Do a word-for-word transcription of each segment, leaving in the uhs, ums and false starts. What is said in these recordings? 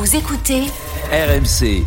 Vous écoutez R M C.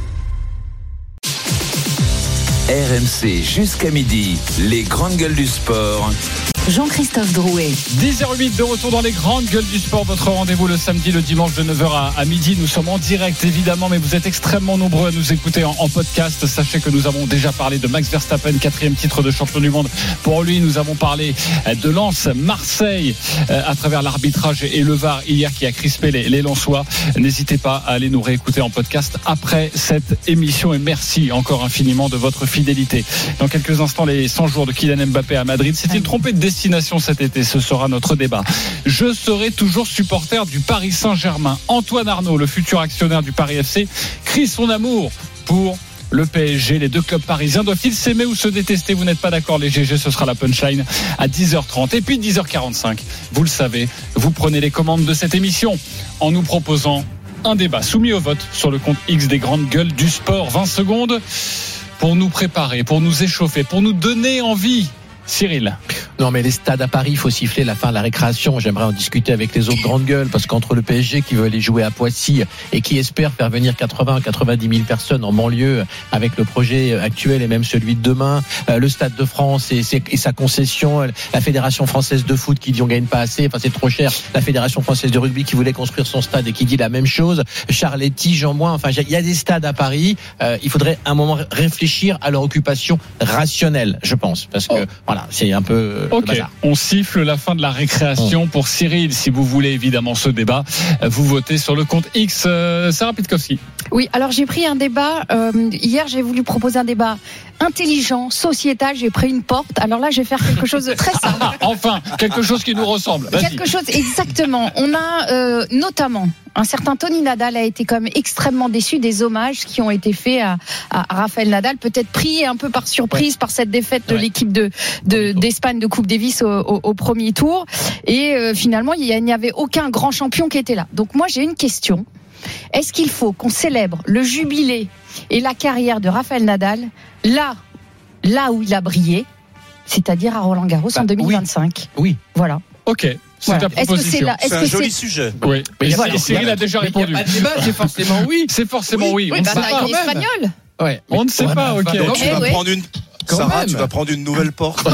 R M C jusqu'à midi, les grandes gueules du sport. Jean-Christophe Drouet. dix heures huit de retour dans les grandes gueules du sport. Votre rendez-vous le samedi, le dimanche de neuf heures à, à midi. Nous sommes en direct évidemment, mais vous êtes extrêmement nombreux à nous écouter en, en podcast. Sachez que nous avons déjà parlé de Max Verstappen, quatrième titre de champion du monde pour lui. Nous avons parlé de Lens, Marseille euh, à travers l'arbitrage et le V A R hier qui a crispé les, les Lensois. N'hésitez pas à aller nous réécouter en podcast après cette émission et merci encore infiniment de votre fidélité. Dans quelques instants, les cent jours de Kylian Mbappé à Madrid. S'est-il trompé de destination cet été? Ce sera notre débat. Je serai toujours supporter du Paris Saint-Germain. Antoine Arnaud, le futur actionnaire du Paris F C, crie son amour pour le P S G. Les deux clubs parisiens doivent-ils s'aimer ou se détester? Vous n'êtes pas d'accord, les G G? Ce sera la punchline à dix heures trente. Et puis dix heures quarante-cinq, vous le savez, vous prenez les commandes de cette émission en nous proposant un débat soumis au vote sur le compte X des grandes gueules du sport. vingt secondes pour nous préparer, pour nous échauffer, pour nous donner envie. Cyril. Non mais les stades à Paris, il faut siffler la fin de la récréation. J'aimerais en discuter avec les autres grandes gueules parce qu'entre le P S G qui veut aller jouer à Poissy et qui espère faire venir quatre-vingts à quatre-vingt-dix mille personnes en banlieue avec le projet actuel et même celui de demain, le Stade de France et, et sa concession, la Fédération française de foot qui dit on gagne pas assez, enfin c'est trop cher, la Fédération française de rugby qui voulait construire son stade et qui dit la même chose, Charletti, Jean Moin, enfin il y a des stades à Paris, euh, il faudrait un moment réfléchir à leur occupation rationnelle, je pense, parce que oh. voilà, c'est un peu ok, on siffle la fin de la récréation pour Cyril. Si vous voulez évidemment ce débat, vous votez sur le compte X. euh, Sarah Pitkowski. Oui, alors j'ai pris un débat euh, hier, j'ai voulu proposer un débat intelligent, sociétal, j'ai pris une porte. Alors là, je vais faire quelque chose de très simple. Ah, enfin, quelque chose qui nous ressemble. Vas-y. Quelque chose, exactement. On a euh, notamment un certain Tony Nadal a été quand même extrêmement déçu des hommages qui ont été faits à, à Rafael Nadal, peut-être pris un peu par surprise ouais. par cette défaite de ouais. l'équipe de, de d'Espagne de Coupe Davis au, au, au premier tour. Et euh, finalement, il n'y avait aucun grand champion qui était là. Donc moi, j'ai une question. Est-ce qu'il faut qu'on célèbre le jubilé et la carrière de Rafael Nadal là, là où il a brillé, c'est-à-dire à Roland-Garros bah, en deux mille vingt-cinq? Oui. oui. Voilà. Ok. C'est voilà. ta proposition. Est-ce que c'est, là, est-ce c'est un que joli c'est... sujet. Oui. Mais voilà. Cyril a déjà répondu. Il n'y a pas de débat, c'est forcément oui. C'est forcément oui. oui. On Bah, ne sait pas. espagnol. Ouais. On ne sait ouais, pas. Ok. Donc tu vas ouais. prendre une. Quand Sarah, même. tu vas prendre une nouvelle porte.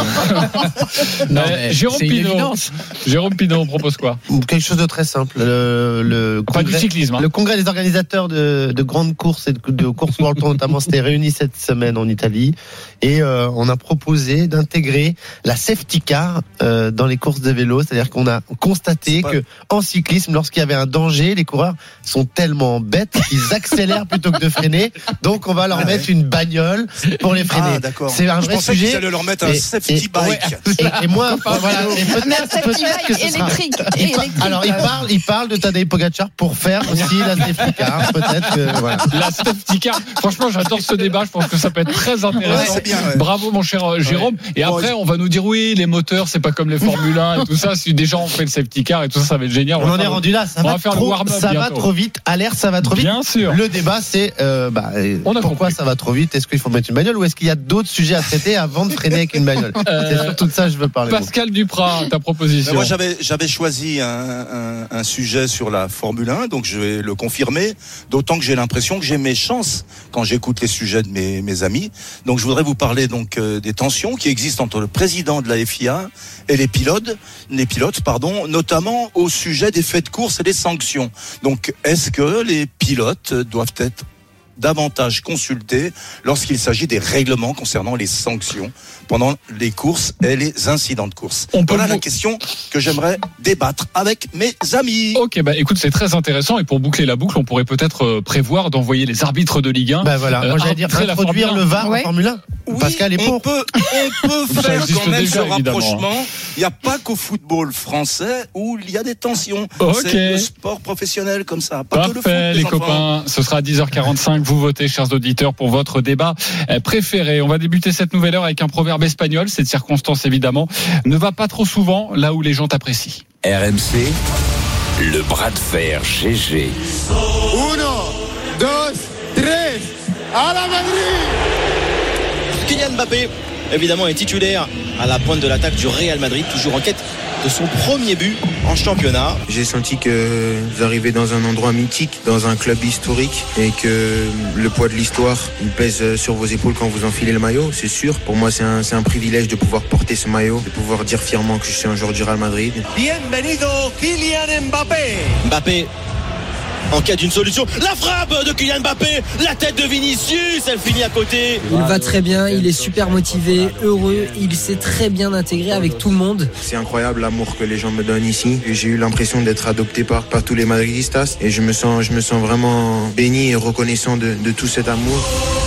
non, mais Jérôme Pinot. Jérôme Pinot, on propose quoi? Quelque chose de très simple. Le, le pas congrès, du cyclisme. Hein. Le congrès des organisateurs de, de grandes courses et de, de courses World Tour notamment s'était réuni cette semaine en Italie et euh, on a proposé d'intégrer la safety car euh, dans les courses de vélo. C'est-à-dire qu'on a constaté pas... que en cyclisme, lorsqu'il y avait un danger, les coureurs sont tellement bêtes qu'ils accélèrent plutôt que de freiner. Donc on va leur ah mettre ouais. une bagnole pour les freiner. Ah, d'accord. C'est un Je vrai pensais sujet. qu'ils allaient leur mettre un et, safety et, bike. Ouais, et, et moi, enfin, voilà. Et peut-être, Mais un safety peut-être que bike ce sera... électrique. Il par... électrique. Alors il parle, il parle de Tadej Pogacar pour faire aussi la safety car. Peut-être que voilà. La safety car. Franchement, j'adore ce débat. Je pense que ça peut être très intéressant. Ouais, c'est bien, ouais. Bravo, mon cher Jérôme. Et bon, après, on va nous dire oui, les moteurs, c'est pas comme les Formule un et tout ça. Si déjà on fait le safety car et tout ça, ça va être génial. On, on en est rendu là. Ça, va, va, trop, ça va trop vite. Alerte, ça va trop vite. Bien sûr. Le débat, c'est euh, bah, pourquoi compris. ça va trop vite? Est-ce qu'il faut mettre une bagnole ou est-ce qu'il y a d'autres sujets à traiter avant de freiner avec une bagnole? euh, C'est surtout de ça que je veux parler. Pascal Duprat, ta proposition. Mais moi, j'avais, j'avais choisi un, un, un sujet sur la Formule un, donc je vais le confirmer. D'autant que j'ai l'impression que j'ai mes chances quand j'écoute les sujets de mes, mes amis. Donc, je voudrais vous parler donc euh, des tensions qui existent entre le président de la F I A et les pilotes, les pilotes, pardon, notamment au sujet des faits de course et des sanctions. Donc, est-ce que les pilotes doivent être davantage consultés lorsqu'il s'agit des règlements concernant les sanctions pendant les courses et les incidents de course? On peut voilà vous... la question que j'aimerais débattre avec mes amis. Ok, bah écoute, c'est très intéressant et pour boucler la boucle, on pourrait peut-être prévoir d'envoyer les arbitres de Ligue un. Bah voilà, moi j'allais dire introduire le V A R ouais. en Formule un. Oui, Pascal est pour. On peut, on peut faire quand même déjà, ce rapprochement. Évidemment. Il n'y a pas qu'au football français où il y a des tensions. Okay. C'est le sport professionnel comme ça. Pas Parfait, que le foot, les, les enfants. copains. Ce sera à dix heures quarante-cinq. Vous votez, chers auditeurs, pour votre débat préféré. On va débuter cette nouvelle heure avec un proverbe espagnol. Cette circonstance, évidemment, ne va pas trop souvent là où les gens t'apprécient. R M C, le bras de fer G G. Uno, dos, tres, à la Madrid. Kylian Mbappé, évidemment, est titulaire à la pointe de l'attaque du Real Madrid, toujours en quête de son premier but en championnat. J'ai senti que j'arrivais dans un endroit mythique, dans un club historique, et que le poids de l'histoire, il pèse sur vos épaules quand vous enfilez le maillot, c'est sûr. Pour moi, c'est un, c'est un privilège de pouvoir porter ce maillot, de pouvoir dire fièrement que je suis un joueur du Real Madrid. Bienvenido Kylian Mbappé. Mbappé, en cas d'une solution, la frappe de Kylian Mbappé, la tête de Vinicius, elle finit à côté. Il va très bien, il est super motivé, heureux, il s'est très bien intégré avec tout le monde. C'est incroyable l'amour que les gens me donnent ici. J'ai eu l'impression d'être adopté par, par tous les Madridistas et je me sens, je me sens vraiment béni et reconnaissant de, de tout cet amour.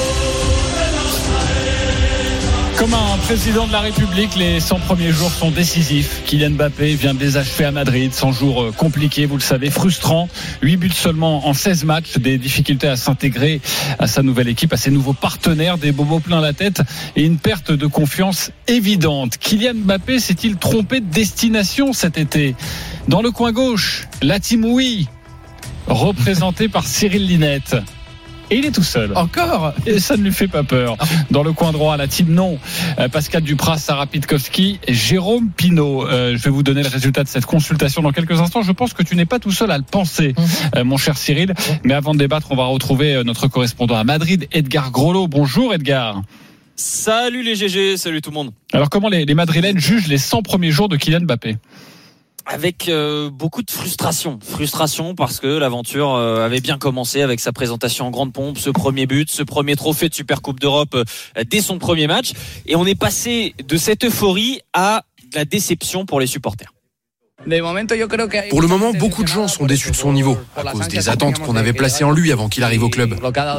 Comme un président de la République, les cent premiers jours sont décisifs. Kylian Mbappé vient de les achever à Madrid. cent jours compliqués, vous le savez, frustrants. huit buts seulement en seize matchs. Des difficultés à s'intégrer à sa nouvelle équipe, à ses nouveaux partenaires. Des bobos plein la tête et une perte de confiance évidente. Kylian Mbappé s'est-il trompé de destination cet été? Dans le coin gauche, la team Oui, représentée par Cyril Linette. Et il est tout seul. Encore. Et ça ne lui fait pas peur. Dans le coin droit, la team non. Pascal Dupraz, Sarah Pitkowski et Jérôme Pinault. Euh, je vais vous donner le résultat de cette consultation dans quelques instants. Je pense que tu n'es pas tout seul à le penser, mmh. euh, mon cher Cyril. Mmh. Mais avant de débattre, on va retrouver notre correspondant à Madrid, Edgar Grolot. Bonjour Edgar. Salut les G G, salut tout le monde. Alors comment les, les Madrilènes jugent les cent premiers jours de Kylian Mbappé? Avec euh, beaucoup de frustration. Frustration parce que l'aventure euh, avait bien commencé avec sa présentation en grande pompe, ce premier but, ce premier trophée de Supercoupe d'Europe euh, dès son premier match. Et on est passé de cette euphorie à la déception pour les supporters. Pour le moment, beaucoup de gens sont déçus de son niveau à cause des attentes qu'on avait placées en lui avant qu'il arrive au club.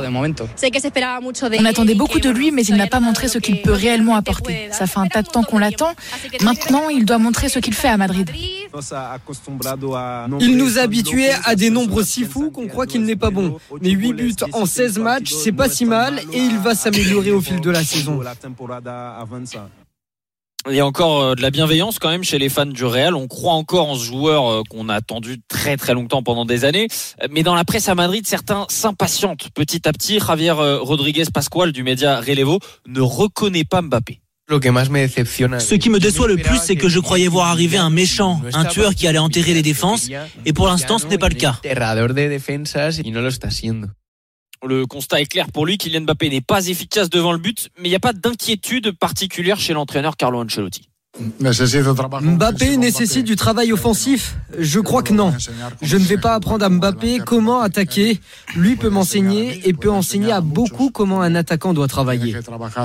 On attendait beaucoup de lui, mais il n'a pas montré ce qu'il peut réellement apporter. Ça fait un tas de temps qu'on l'attend. Maintenant, il doit montrer ce qu'il fait à Madrid. Il nous a habitués à des nombres si fous qu'on croit qu'il n'est pas bon. Mais huit buts en seize matchs, c'est pas si mal et il va s'améliorer au fil de la saison. Il y a encore de la bienveillance quand même chez les fans du Real. On croit encore en ce joueur qu'on a attendu très très longtemps pendant des années. Mais dans la presse à Madrid, certains s'impatientent petit à petit. Javier Rodríguez Pascual du média Relevo ne reconnaît pas Mbappé. Ce qui me déçoit le plus, c'est que je croyais voir arriver un méchant, un tueur qui allait enterrer les défenses. Et pour l'instant, ce n'est pas le cas. Le constat est clair pour lui, Kylian Mbappé n'est pas efficace devant le but, mais il n'y a pas d'inquiétude particulière chez l'entraîneur Carlo Ancelotti. Mbappé nécessite du travail offensif? Je crois que non. Je ne vais pas apprendre à Mbappé comment attaquer. Lui peut m'enseigner et peut enseigner à beaucoup comment un attaquant doit travailler.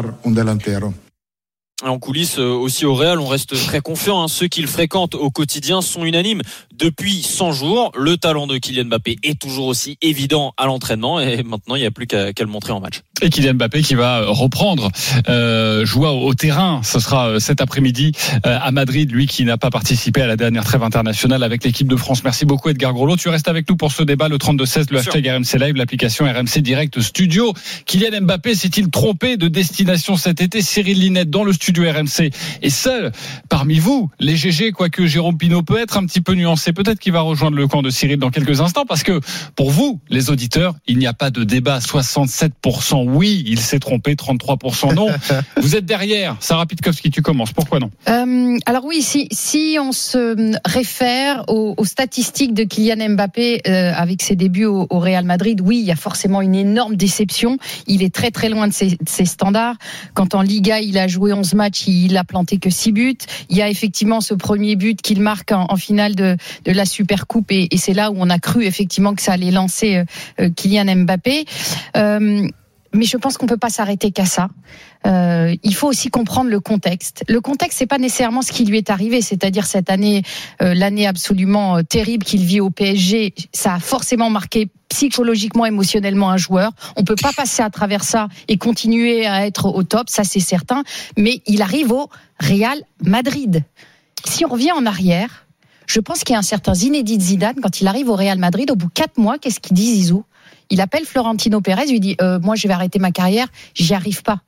En coulisses aussi au Real, on reste très confiant. Hein. Ceux qui le fréquentent au quotidien sont unanimes. Depuis cent jours, le talent de Kylian Mbappé est toujours aussi évident à l'entraînement et maintenant il n'y a plus qu'à, qu'à le montrer en match. Et Kylian Mbappé qui va reprendre euh, jouer au, au terrain. Ce sera cet après-midi euh, à Madrid, lui qui n'a pas participé à la dernière trêve internationale avec l'équipe de France. Merci beaucoup Edgar Grolot. Tu restes avec nous pour ce débat, le trente-deux seize, le hashtag R M C Live, l'application R M C Direct Studio. Kylian Mbappé s'est-il trompé de destination cet été? Cyril Linette dans le studio R M C et seul parmi vous, les G G, quoique Jérôme Pinault peut être un petit peu nuancé. Peut-être qu'il va rejoindre le camp de Cyril dans quelques instants parce que pour vous, les auditeurs, il n'y a pas de débat. soixante-sept pour cent oui, il s'est trompé, trente-trois pour cent non. Vous êtes derrière. Sarah Pitkowski, tu commences. Pourquoi non? euh, Alors oui, si, si on se réfère aux, aux statistiques de Kylian Mbappé euh, avec ses débuts au, au Real Madrid, oui, il y a forcément une énorme déception. Il est très très loin de ses, de ses standards. Quand en Liga, il a joué onze matchs, il a planté que six buts. Il y a effectivement ce premier but qu'il marque en, en finale de, de la Supercoupe et, et c'est là où on a cru effectivement que ça allait lancer euh, Kylian Mbappé. Euh, mais je pense qu'on peut pas s'arrêter qu'à ça. Euh, il faut aussi comprendre le contexte. Le contexte, c'est pas nécessairement ce qui lui est arrivé, c'est-à-dire cette année, euh, l'année absolument euh, terrible qu'il vit au P S G. Ça a forcément marqué psychologiquement, émotionnellement un joueur. On peut pas passer à travers ça et continuer à être au top, ça c'est certain. Mais il arrive au Real Madrid. Si on revient en arrière, je pense qu'il y a un certain Zinedine Zidane quand il arrive au Real Madrid. Au bout de quatre mois, qu'est-ce qu'il dit, Zizou? Il appelle Florentino Pérez, lui dit euh, moi je vais arrêter ma carrière, j'y arrive pas.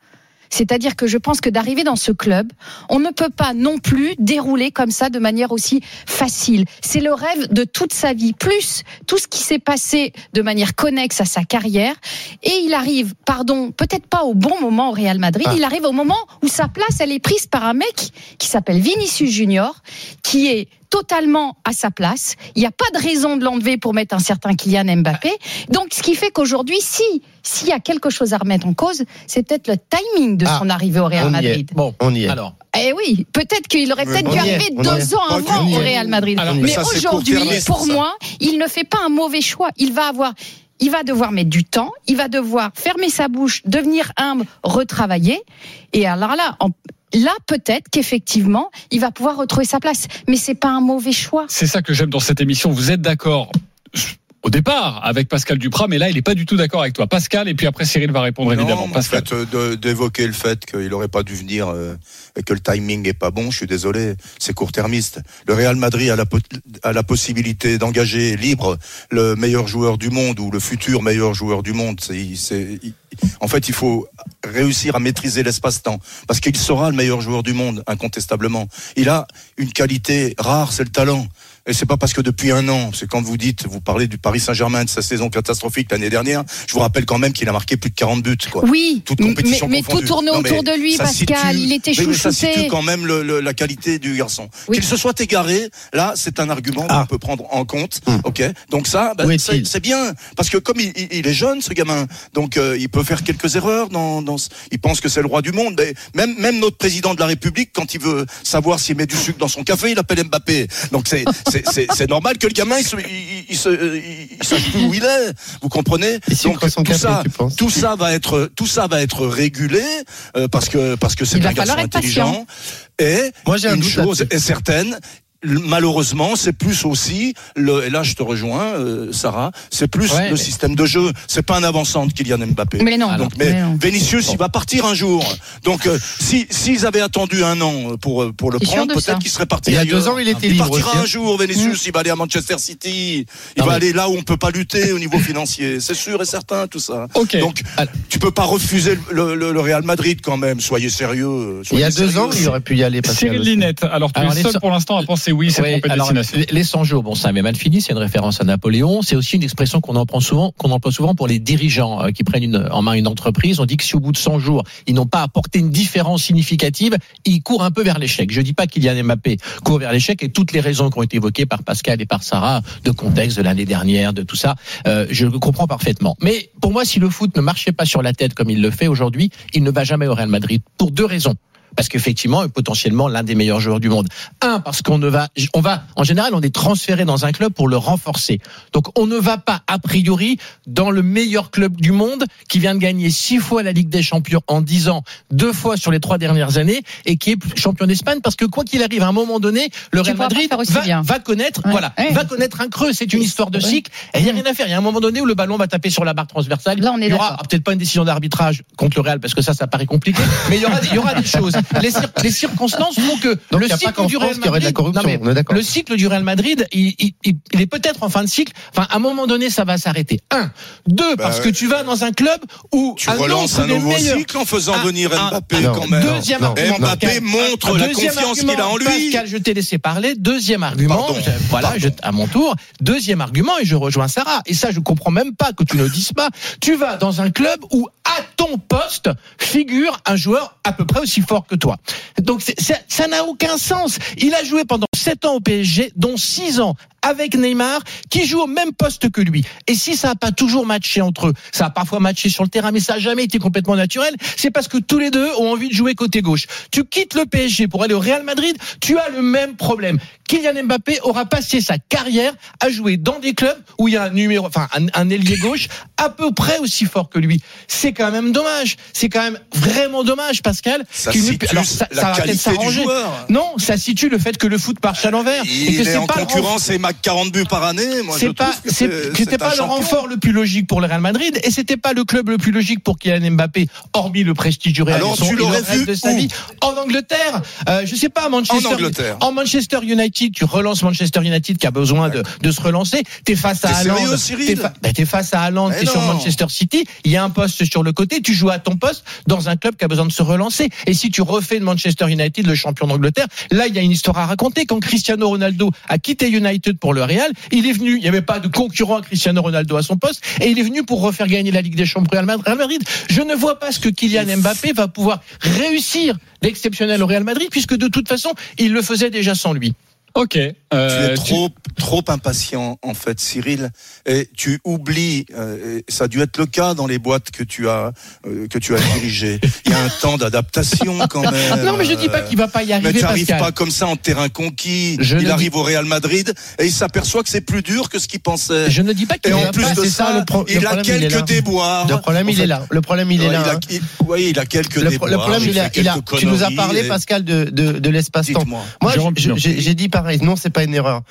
C'est-à-dire que je pense que d'arriver dans ce club, on ne peut pas non plus dérouler comme ça de manière aussi facile. C'est le rêve de toute sa vie, plus tout ce qui s'est passé de manière connexe à sa carrière. Et il arrive, pardon, peut-être pas au bon moment au Real Madrid, ah. il arrive au moment où sa place, elle est prise par un mec qui s'appelle Vinicius Junior, qui est totalement à sa place. Il n'y a pas de raison de l'enlever pour mettre un certain Kylian Mbappé. Donc, ce qui fait qu'aujourd'hui, si s'il y a quelque chose à remettre en cause, c'est peut-être le timing de ah, son arrivée au Real Madrid. Bon, on y est. Alors. Eh oui, peut-être qu'il aurait peut-être dû arriver deux ans avant au Real Madrid. Alors, mais ça, aujourd'hui, pour moi, il ne fait pas un mauvais choix. Il va avoir... Il va devoir mettre du temps, il va devoir fermer sa bouche, devenir humble, retravailler. Et alors là, en, là peut-être qu'effectivement, il va pouvoir retrouver sa place. Mais c'est pas un mauvais choix. C'est ça que j'aime dans cette émission. Vous êtes d'accord au départ avec Pascal Duprat, mais là il n'est pas du tout d'accord avec toi, Pascal, et puis après Cyril va répondre. Non, évidemment. En fait, de, d'évoquer le fait qu'il n'aurait pas dû venir euh, et que le timing est pas bon, je suis désolé, c'est court-termiste. Le Real Madrid a la, a la possibilité d'engager libre le meilleur joueur du monde ou le futur meilleur joueur du monde. C'est, c'est, il, en fait, il faut réussir à maîtriser l'espace-temps, parce qu'il sera le meilleur joueur du monde, incontestablement. Il a une qualité rare, c'est le talent. Et c'est pas parce que depuis un an, c'est quand vous dites, vous parlez du Paris Saint-Germain, de sa saison catastrophique l'année dernière, je vous rappelle quand même qu'il a marqué plus de quarante buts, quoi. Oui, toute compétition mais, mais tout tournait autour de lui, Pascal, situe, il était chouchouté. Mais ça situe quand même le, le, la qualité du garçon. Oui. Qu'il se soit égaré, là, c'est un argument ah. qu'on peut prendre en compte, hum. ok. Donc ça, bah, c'est, c'est bien, parce que comme il, il est jeune, ce gamin, donc euh, il peut faire quelques erreurs dans, dans, il pense que c'est le roi du monde, mais même, même notre président de la République, quand il veut savoir s'il met du sucre dans son café, il appelle Mbappé. Donc c'est, c'est, c'est, c'est normal que le gamin il se, il, il se, il sache plus où il est. Vous comprenez? Donc tout café, ça, tout ça va être, tout ça va être régulé euh, parce que parce que c'est il un garçon intelligent. Et moi j'ai une chose est certaine. Malheureusement, c'est plus aussi le, et là je te rejoins, euh, Sarah, c'est plus ouais, le mais... système de jeu. C'est pas un avançant de Kylian Mbappé. Mais non. Donc, mais, mais non. Vinicius, bon. il va partir un jour. Donc, euh, si s'ils avaient attendu un an pour pour le C'est prendre, peut-être ça. qu'il serait parti. Il y a ailleurs. deux ans, il était il libre. partira aussi. un jour, Vinicius. Mmh. Il va aller à Manchester City. Il non, va mais... aller là où on peut pas lutter au niveau financier. C'est sûr et certain, tout ça. Okay. Donc, alors, tu peux pas refuser le, le, le Real Madrid quand même. Soyez sérieux. Soyez il y a deux sérieux. ans, il aurait pu y aller. Cyril Linette. Alors, tu alors, es seul pour l'instant à penser oui, c'est ouais, alors, les cent jours, bon, ça avait mal fini, c'est une référence à Napoléon. C'est aussi une expression qu'on emploie souvent, qu'on emploie souvent pour les dirigeants euh, qui prennent une, en main une entreprise. On dit que si au bout de cent jours, ils n'ont pas apporté une différence significative, ils courent un peu vers l'échec. Je dis pas qu'il y a Mbappé court vers l'échec, et toutes les raisons qui ont été évoquées par Pascal et par Sarah, de contexte de l'année dernière, de tout ça, euh, je le comprends parfaitement. Mais pour moi, si le foot ne marchait pas sur la tête comme il le fait aujourd'hui, il ne va jamais au Real Madrid pour deux raisons. Parce qu'effectivement, potentiellement l'un des meilleurs joueurs du monde. Un, parce qu'on ne va, on va, en général, on est transféré dans un club pour le renforcer. Donc, on ne va pas, a priori, dans le meilleur club du monde, qui vient de gagner six fois la Ligue des Champions en dix ans, deux fois sur les trois dernières années, et qui est champion d'Espagne, parce que quoi qu'il arrive, à un moment donné, le Real Madrid va, va connaître, ouais, voilà, ouais. va connaître un creux. C'est une histoire de ouais. cycle. Et il n'y a rien à faire. Il y a un moment donné où le ballon va taper sur la barre transversale. Là, on est il y aura d'accord. peut-être pas une décision d'arbitrage contre le Real, parce que ça, ça paraît compliqué, mais il y aura, il y aura des choses. Les, cir- les circonstances font que donc, le cycle du Real Madrid, non, mais, le cycle du Real Madrid, il, il, il, il est peut-être en fin de cycle. Enfin, à un moment donné, ça va s'arrêter. Un, deux, bah, parce ouais. que tu vas dans un club où tu un relances un nouveau meilleurs... cycle en faisant ah, venir Mbappé ah, quand même. Deuxième non, argument, Mbappé Pascal, montre la confiance qu'il a en lui. Pascal, je t'ai laissé parler. Deuxième argument, Pardon. Je, voilà, Pardon. Je, à mon tour. Deuxième argument, et je rejoins Sarah. Et ça, je comprends même pas que tu ne dises pas. Tu vas dans un club où à ton poste figure un joueur à peu près aussi fort que toi. Donc c'est, c'est, ça n'a aucun sens. Il a joué pendant sept ans au P S G, dont six ans avec Neymar, qui joue au même poste que lui. Et si ça n'a pas toujours matché entre eux, ça a parfois matché sur le terrain, mais ça n'a jamais été complètement naturel, c'est parce que tous les deux ont envie de jouer côté gauche. Tu quittes le P S G pour aller au Real Madrid, tu as le même problème. Kylian Mbappé aura passé sa carrière à jouer dans des clubs où il y a un numéro, enfin un, un ailier gauche à peu près aussi fort que lui. C'est quand même dommage. C'est quand même vraiment dommage, Pascal. Ça situe alors, ça, la ça va qualité du joueur. Non, ça situe le fait que le foot marche à l'envers. Il et que est c'est en pas concurrence et pas quarante buts par année. Moi, c'est je pas, trouve que c'est, c'est, c'était c'est pas un le champion. renfort le plus logique pour le Real Madrid et c'était pas le club le plus logique pour Kylian Mbappé, hormis le prestige du Real. Alors, et son, tu et le l'aurais reste vu de sa où vie. En Angleterre, euh, je sais pas, Manchester, En Angleterre. en Manchester United, tu relances Manchester United qui a besoin de, de se relancer. T'es face à T'es Haaland. sérieux, Cyril T'es, fa- ben, t'es face à Haaland, Mais t'es sur non. Manchester City. Il y a un poste sur le côté. Tu joues à ton poste dans un club qui a besoin de se relancer. Et si tu refais de Manchester United le champion d'Angleterre, là, il y a une histoire à raconter. Quand Cristiano Ronaldo a quitté United pour le Real, il est venu, il n'y avait pas de concurrent à Cristiano Ronaldo à son poste, et il est venu pour refaire gagner la Ligue des Champions Real Madrid. Je ne vois pas ce que Kylian Mbappé va pouvoir réussir d'exceptionnel au Real Madrid, puisque de toute façon, il le faisait déjà sans lui. Ok. Euh, tu es trop, tu... trop impatient, en fait, Cyril, et tu oublies, euh, et ça a dû être le cas dans les boîtes que tu as, euh, que tu as dirigées. Il y a un temps d'adaptation, quand même. Non, mais je dis pas qu'il va pas y arriver, mais tu n'arrives Pascal. pas comme ça en terrain conquis. Je il ne arrive dis... au Real Madrid et il s'aperçoit que c'est plus dur que ce qu'il pensait. Je ne dis pas qu'il et va en plus pas, de c'est ça, ça, le pro... il le a quelques il déboires. Le problème, en il fait. est là. Le problème, il ouais, est là. Il a, il, oui, il a quelques le, déboires. le problème, il a, il a, tu nous as parlé, et... Pascal, de, de, de l'espace-temps. Dites-moi. Moi, je, j'ai, j'ai dit pareil. Non, c'est pas une erreur.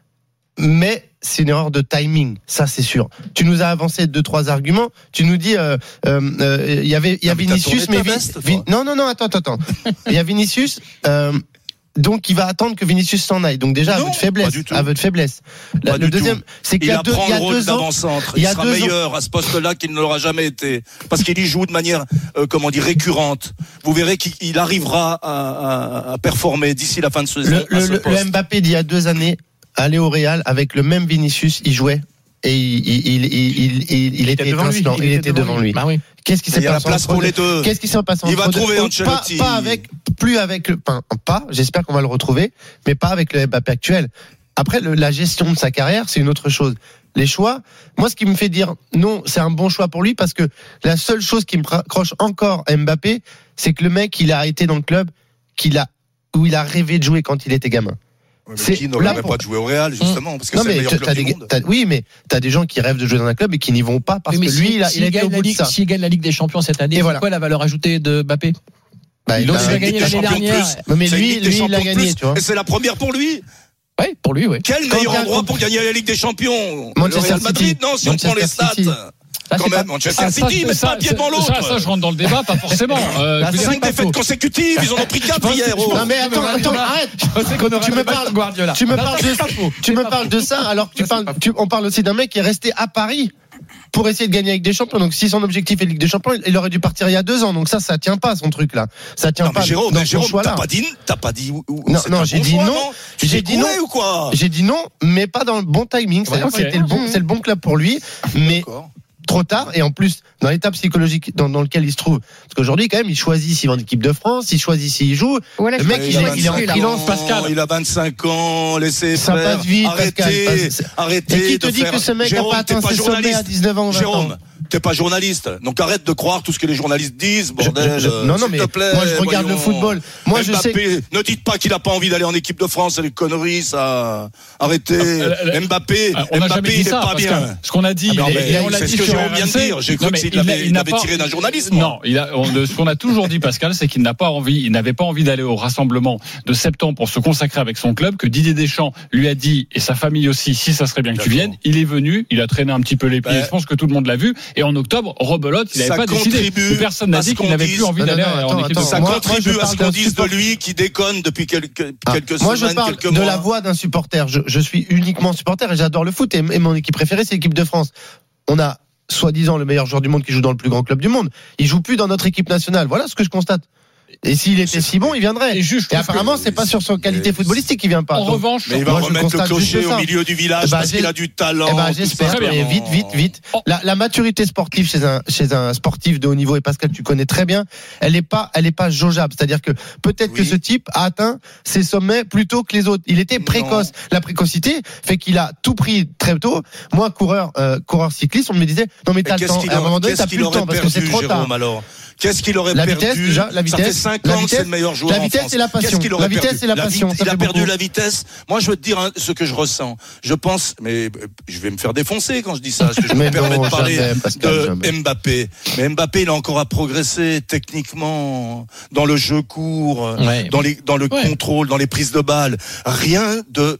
Mais c'est une erreur de timing, ça c'est sûr. Tu nous as avancé deux trois arguments. Tu nous dis, euh, euh, euh, il y avait, il y a Vinicius, mais veste, Vin... non non non, attends attends attends. Il y a Vinicius. Euh, Donc il va attendre que Vinicius s'en aille. Donc déjà, non, aveu de faiblesse. Aveu de faiblesse. La, le deuxième, tout. c'est qu'il y a il deux, il y a deux ans, il, il sera meilleur ans. à ce poste-là qu'il ne l'aura jamais été, parce qu'il y joue de manière, euh, comment dire, récurrente. Vous verrez qu'il arrivera à, à, à performer d'ici la fin de saison. Le, le, le, le Mbappé d'il y a deux années, aller au Real avec le même Vinicius, il jouait. Et il, il, il, il, il, il était étincelant, il, il était devant lui. lui. Bah oui. Qu'est-ce qui s'est passé? Il y a la place pour les deux. Qu'est-ce qui s'est passé? Il va trouver Ancelotti. Pas, pas avec, plus avec le, pas, pas, j'espère qu'on va le retrouver, mais pas avec le Mbappé actuel. Après, le, la gestion de sa carrière, c'est une autre chose. Les choix, moi, ce qui me fait dire non, c'est un bon choix pour lui, parce que la seule chose qui me raccroche encore à Mbappé, c'est que le mec, il a été dans le club qu'il a, où il a rêvé de jouer quand il était gamin. Ouais, c'est qui n'aurait pour... pas de jouer au Real, justement, parce que non, c'est le meilleur club des, du monde. Oui, mais t'as des gens qui rêvent de jouer dans un club et qui n'y vont pas parce oui, que lui, si, il a, si il a été au bout de ça. S'il gagne la Ligue des Champions cette année, c'est voilà. quoi la valeur ajoutée de Mbappé? Bah, il, il a gagné l'année dernière. Non, mais lui, lui, il l'a gagné, tu vois. Et c'est la première pour lui. Oui, pour lui, oui. Quel Quand meilleur a... endroit pour gagner la Ligue des Champions? Manchester le Real Madrid, City. non, si Manchester on prend les stats. City. Ça, quand même, pas... Manchester ah, City, mais pas un pied devant l'autre. Ça, ça, je rentre dans le débat, pas forcément. Euh, la cinq défaites consécutives, ils en ont pris quatre hier. Oh. Non mais attends, attends, arrête. Tu me parles, Guardiola. Tu me parles de, tu me parles de ça, alors que tu parles, tu, on parle aussi d'un mec qui est resté à Paris pour essayer de gagner avec des champions. Donc si son objectif est Ligue des Champions, il aurait dû partir il y a deux ans. Donc ça, ça tient pas son truc là. Ça tient non, pas. Mais Jérôme, dans mais Jérôme, choix t'as là. pas dit, t'as pas dit où, où non, non, j'ai bon dit choix, non. non. J'ai dit non ou quoi? J'ai dit non, mais pas dans le bon timing. C'est-à-dire que c'était le bon, c'est le bon club pour lui, mais trop tard, et en plus dans l'état psychologique dans, dans lequel il se trouve, parce qu'aujourd'hui quand même il choisit s'il va en équipe de France, il choisit s'il joue. Voilà, le mec il, il, il est en freelance, Pascal. Il a vingt-cinq ans, laissez ça faire. Passe vite, arrêtez, Pascal. arrêtez. Et qui te de dit faire... que ce mec n'a pas atteint ses sommets à dix-neuf ans ou vingt Jérôme, ans? T'es pas journaliste, donc arrête de croire tout ce que les journalistes disent, bordel. Je, je, non, non, mais te plaît, moi je regarde voyons. le football. Moi Mbappé, je sais. Ne dites pas qu'il a pas envie d'aller en équipe de France, c'est des conneries, ça. Arrêtez. Euh, Mbappé, on Mbappé, jamais dit il est ça, pas bien. Ce qu'on a dit, ah, il mais, est, on l'a c'est dit ce que sur Jérôme vient de dire. J'ai cru qu'il avait, il avait tiré d'un journalisme. Non, il a, on, ce qu'on a toujours dit, Pascal, c'est qu'il n'a pas envie, il n'avait pas envie d'aller au rassemblement de septembre pour se consacrer avec son club, que Didier Deschamps lui a dit, et sa famille aussi, si ça serait bien que D'accord. tu viennes. Il est venu, il a traîné un petit peu les pieds, bah, je pense que tout le monde l'a vu, et en octobre, rebelote, il n'avait pas décidé. Personne n'a dit qu'il n'avait plus envie d'aller en équipe de France. Ça contribue à ce qu'on dise de lui qui déconne depuis quelques, ah, quelques moi semaines, je parle quelques de mois. la voix d'un supporter. Je, je suis uniquement supporter et j'adore le foot et, et mon équipe préférée c'est l'équipe de France. On a soi-disant le meilleur joueur du monde qui joue dans le plus grand club du monde. Il joue plus dans notre équipe nationale. Voilà ce que je constate. Et s'il était si bon, il viendrait. Et, juste, et apparemment, c'est pas sur son qualité footballistique qu'il vient pas. En Donc, revanche, mais il va remettre le clocher au milieu du village bah, parce qu'il a du talent. Eh ben, j'espère. Mais vite, vite, vite. La, la maturité sportive chez un chez un sportif de haut niveau, et Pascal, tu connais très bien, elle est pas elle est pas jaugeable. C'est-à-dire que peut-être oui. que ce type a atteint ses sommets plus tôt que les autres. Il était précoce. Non. La précocité fait qu'il a tout pris très tôt. Moi, coureur euh, coureur cycliste, on me disait non mais t'as le temps. À un moment donné, t'as plus le temps parce que c'est trop tard. Alors, qu'est-ce qu'il aurait la perdu? Vitesse, déjà, la vitesse, ça fait cinq ans que c'est le meilleur joueur la vitesse en France. Et la passion. La vitesse perdu? et la passion. La, il a perdu beaucoup. La vitesse. Moi, je veux te dire hein, ce que je ressens. Je pense, mais je vais me faire défoncer quand je dis ça, parce que je me permets de parler jamais, Pascal, de jamais. Mbappé. Mais Mbappé, il a encore à progresser techniquement dans le jeu court, ouais. dans, les, dans le ouais. contrôle, dans les prises de balles. Rien de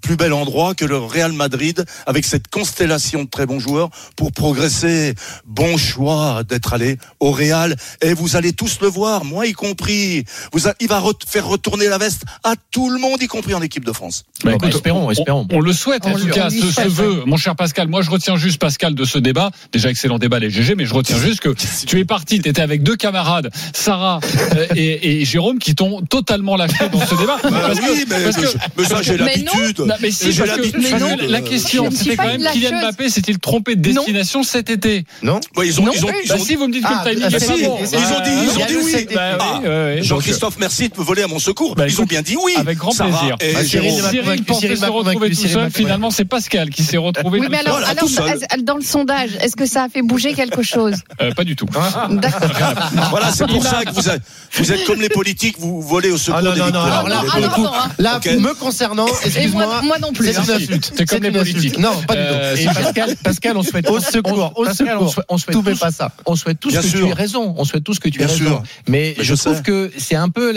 plus bel endroit que le Real Madrid avec cette constellation de très bons joueurs pour progresser. Bon choix d'être allé au Real et vous allez tous le voir, moi y compris. Vous a, il va re- faire retourner la veste à tout le monde, y compris en équipe de France. Bah, écoute, espérons, espérons. On, on le souhaite en on tout cas, ce, ce vœu, mon cher Pascal. Moi, je retiens juste, Pascal, de ce débat. Déjà, excellent débat, les G G, mais je retiens juste que tu es parti, tu étais avec deux camarades, Sarah euh, et, et Jérôme, qui t'ont totalement lâché dans ce débat. Bah parce oui, que, mais, parce mais, que, je, mais ça, j'ai mais l'habitude. Non, mais si, j'ai parce l'habitude. Que, parce que la question, c'était quand même Kylian Mbappé s'est-il trompé de destination non. cet été? Non. Bah, ils ont, non. ils ont, bah, ils ont, si vous me dites que ah, le timing ah, est pas si, bon. Ils ont dit, ils ont dit oui. Bah, ah, oui ouais, Jean-Christophe, merci de me voler à mon secours. Bah, ils ont bien dit oui. Avec grand plaisir. Cyril pensait se retrouver tout seul. Finalement, c'est Pascal qui s'est retrouvé. Oui, mais alors, alors dans le sondage, est-ce que ça a fait bouger quelque chose? Pas du tout. D'accord. Voilà, c'est pour ça que vous êtes, vous êtes comme les politiques, vous volez au secours ah non, des non, victoires. Non, alors là, pour le coup, là, okay. me concernant, excuse-moi, moi, moi non plus. C'est une insulte. C'est comme les politiques. Non, pas du tout. Et Pascal, Pascal, on souhaite au secours, au secours. On souhaite tous pas ça. On souhaite tous que tu aies raison. On souhaite tous que tu aies raison. Mais je trouve que c'est un peu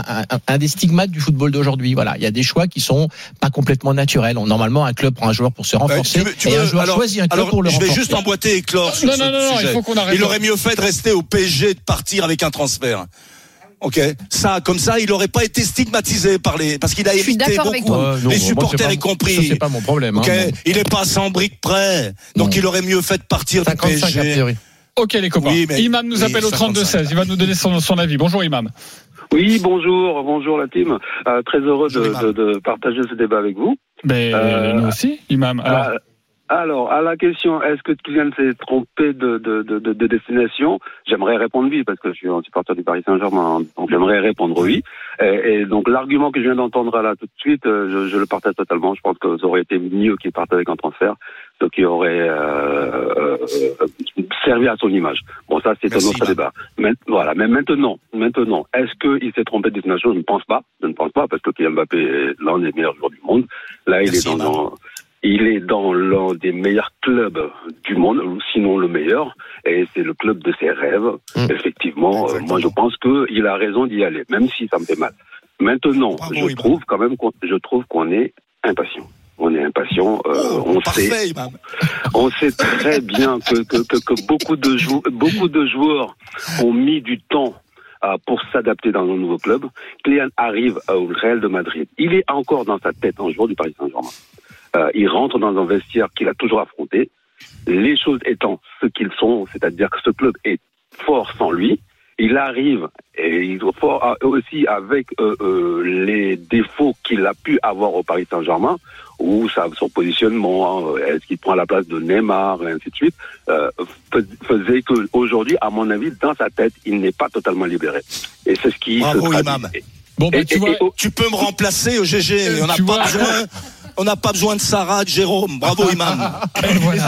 un des stigmates du football d'aujourd'hui. Voilà, il y a des choix qui sont pas complètement naturels. Normalement, un club prend un joueur pour se renforcer et un joueur choisit un club pour le renforcer. Je vais juste emboîter et clore sur ce sujet. Il aurait mieux fait de rester au P S G et de partir avec un transfert. Ok, ça, comme ça, il n'aurait pas été stigmatisé par les, parce qu'il a hérité beaucoup, euh, non, les supporters y compris. Ça, c'est pas mon problème. Ok, hein, il n'est pas sans briques près, donc non. Il aurait mieux fait de partir du P S G. Ok, les copains. Oui, mais, Imam nous appelle oui, au trente-deux seize. Il va nous donner son, son avis. Bonjour, Imam. Oui, bonjour, bonjour la team. Euh, très heureux bonjour, de, de, de partager ce débat avec vous. Mais euh, nous aussi, Imam. Alors. Euh, Alors, à la question, est-ce que Kylian s'est trompé de, de, de, de destination? J'aimerais répondre oui, parce que je suis un supporter du Paris Saint-Germain, donc j'aimerais répondre oui. Et, et donc, l'argument que je viens d'entendre là tout de suite, je, je le partage totalement. Je pense que ça aurait été mieux qu'il parte avec un transfert, ce qui aurait euh, euh, servi à son image. Bon, ça, c'est Merci, un autre débat. Mais, voilà. Mais maintenant, maintenant, est-ce qu'il s'est trompé de destination? Je ne pense pas. Je ne pense pas, parce que Kylian Mbappé est l'un des meilleurs joueurs du monde. Là, il Merci, est dans un... Il est dans l'un des meilleurs clubs du monde, sinon le meilleur, et c'est le club de ses rêves. Mmh. Effectivement, euh, moi je pense qu'il a raison d'y aller, même si ça me fait mal. Maintenant, Bravo, je trouve quand même qu'on, je trouve qu'on est impatient. On est impatient. Euh, oh, on parfait, sait, on sait très bien que, que, que, que beaucoup de jou- beaucoup de joueurs ont mis du temps pour s'adapter dans un nouveau club. Kylian arrive au Real de Madrid. Il est encore dans sa tête un joueur du Paris Saint-Germain. Euh, il rentre dans un vestiaire qu'il a toujours affronté. Les choses étant ce qu'ils sont, c'est-à-dire que ce club est fort sans lui. Il arrive et il est fort aussi avec euh, euh, les défauts qu'il a pu avoir au Paris Saint-Germain, où ça, son positionnement, hein, est-ce qu'il prend la place de Neymar, et ainsi de suite, euh, faisait qu'aujourd'hui, à mon avis, dans sa tête, il n'est pas totalement libéré. Et c'est ce qui Bravo, se Imam. Bon, bah, et, tu, et, vois, et, tu peux me remplacer au G G, on n'a pas vois. besoin... On n'a pas besoin de Sarah, de Jérôme. Bravo, Imam. Voilà.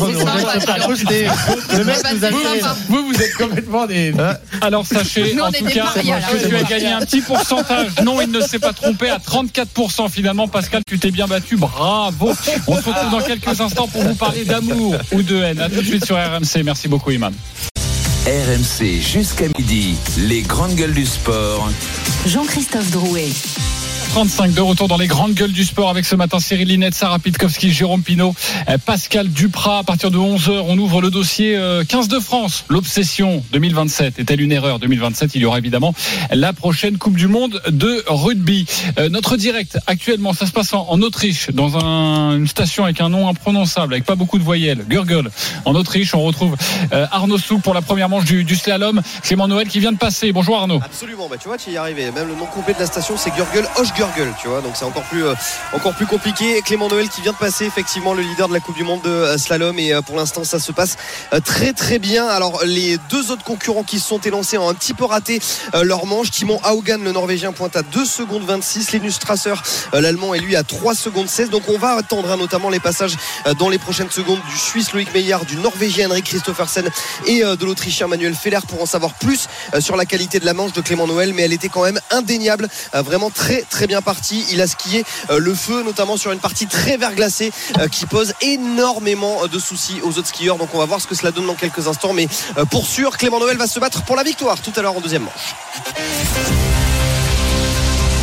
Vous, vous êtes complètement des. Alors, sachez, en tout cas, que tu as gagné un petit pourcentage. Non, il ne s'est pas trompé à trente-quatre pour cent finalement. Pascal, tu t'es bien battu. Bravo. On se retrouve dans quelques instants pour vous parler d'amour ou de haine. À tout de suite sur R M C. Merci beaucoup, Imam. R M C jusqu'à midi. Les grandes gueules du sport. Jean-Christophe Drouet. trente-cinq de retour dans les grandes gueules du sport avec ce matin Cyril Linette, Sarah Pitkowski, Jérôme Pinault, Pascal Duprat. À partir de onze heures, on ouvre le dossier quinze de France. L'obsession deux mille vingt-sept est-elle une erreur? deux mille vingt-sept, il y aura évidemment la prochaine Coupe du Monde de rugby. Euh, notre direct, actuellement, ça se passe en, en Autriche, dans un, une station avec un nom imprononçable, avec pas beaucoup de voyelles. Gurgel. En Autriche, on retrouve euh, Arnaud Souk pour la première manche du, du slalom. Clément Noël qui vient de passer. Bonjour Arnaud. Absolument, bah, tu vois, tu y es arrivé. Même le nom complet de la station, c'est Gurgel Hochgurgel. Tu vois, donc c'est encore plus euh, encore plus compliqué. Clément Noël qui vient de passer, effectivement le leader de la Coupe du Monde de euh, slalom, et euh, pour l'instant ça se passe euh, très très bien. Alors les deux autres concurrents qui se sont élancés ont un petit peu raté euh, leur manche. Timon Haugan, le Norvégien, pointe à deux secondes vingt-six. Linus Strasser, euh, l'Allemand, est lui à trois secondes seize. Donc on va attendre hein, notamment les passages euh, dans les prochaines secondes du Suisse Loïc Meillard, du Norvégien Henrik Christophersen et euh, de l'Autrichien Manuel Feller pour en savoir plus euh, sur la qualité de la manche de Clément Noël. Mais elle était quand même indéniable, euh, vraiment très très bien partie. Il a skié euh, le feu, notamment sur une partie très verglacée euh, qui pose énormément de soucis aux autres skieurs. Donc on va voir ce que cela donne dans quelques instants. Mais euh, pour sûr, Clément Noël va se battre pour la victoire tout à l'heure en deuxième manche.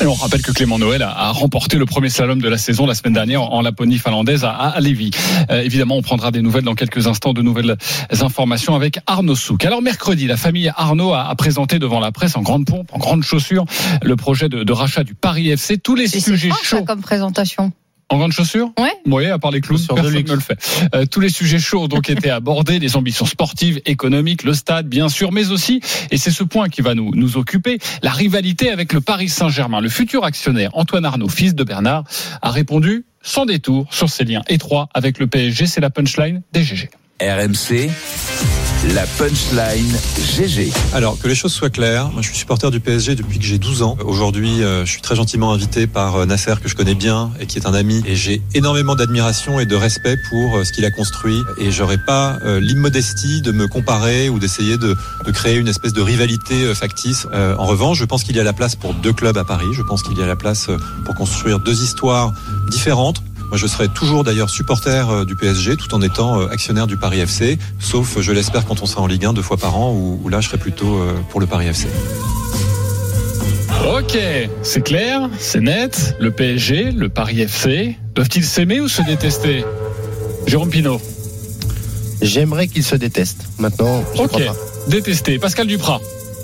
Et on rappelle que Clément Noël a, a remporté le premier slalom de la saison la semaine dernière en, en Laponie finlandaise à, à Lévis. Euh, évidemment, on prendra des nouvelles dans quelques instants, de nouvelles informations avec Arnaud Souk. Alors mercredi, la famille Arnaud a, a présenté devant la presse en grande pompe, en grande chaussure, le projet de, de rachat du Paris F C. Tous les Et sujets c'est chauds. ça comme présentation. En grande chaussure ? Ouais. Oui, à part les clowns, personne ne le fait. Euh, tous les sujets chauds ont donc été abordés, les ambitions sportives, économiques, le stade, bien sûr, mais aussi, et c'est ce point qui va nous, nous occuper, la rivalité avec le Paris Saint-Germain. Le futur actionnaire, Antoine Arnaud, fils de Bernard, a répondu sans détour sur ses liens étroits avec le P S G. C'est la punchline des G G. R M C, la punchline G G. Alors, que les choses soient claires, moi je suis supporter du P S G depuis que j'ai douze ans. Aujourd'hui, euh, je suis très gentiment invité par euh, Nasser, que je connais bien et qui est un ami. Et j'ai énormément d'admiration et de respect pour euh, ce qu'il a construit. Et j'aurais pas euh, l'immodestie de me comparer ou d'essayer de, de créer une espèce de rivalité euh, factice. Euh, en revanche, je pense qu'il y a la place pour deux clubs à Paris. Je pense qu'il y a la place euh, pour construire deux histoires différentes. Moi, je serai toujours d'ailleurs supporter du P S G tout en étant actionnaire du Paris F C, sauf, je l'espère, quand on sera en Ligue un deux fois par an, où, où là, je serai plutôt pour le Paris F C. Ok, c'est clair, c'est net. Le P S G, le Paris F C, doivent-ils s'aimer ou se détester ? Jérôme Pinault. J'aimerais qu'ils se détestent. Maintenant, je Ok, crois pas. détester. Pascal Duprat.